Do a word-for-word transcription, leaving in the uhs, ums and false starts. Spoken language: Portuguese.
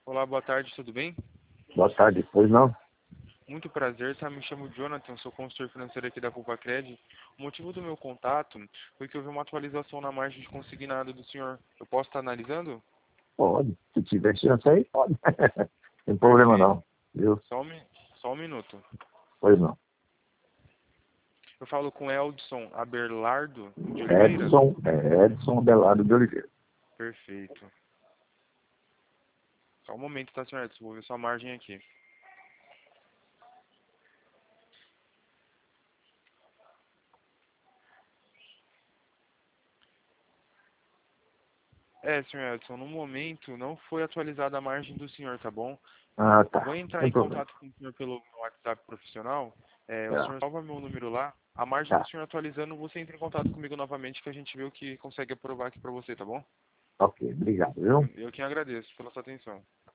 Olá, boa tarde, tudo bem? Boa tarde, pois não? Muito prazer, tá? Me chamo Jonathan, sou consultor financeiro aqui da Culpa Cred. O motivo do meu contato foi que houve uma atualização na margem de consignado do senhor. Eu posso estar analisando? Pode. Se tiver chance aí, pode. Tem problema Perfeito. não, viu? Só um, mi- só um minuto. Pois não. Eu falo com Eldson Abelardo de Oliveira? Edson, é Edson Abelardo de Oliveira. Perfeito. Só um momento, tá, senhor Edson? Vou ver sua margem aqui. É, senhor Edson, no momento não foi atualizada a margem do senhor, tá bom? Ah, Eu vou tá. entrar Sem em problema. contato com o senhor pelo meu WhatsApp profissional. É, o Tá, senhor salva meu número lá. A margem do tá. senhor atualizando, você entra em contato comigo novamente que a gente vê o que consegue aprovar aqui pra você, tá bom? Ok, obrigado, viu? Eu, eu que agradeço pela sua atenção.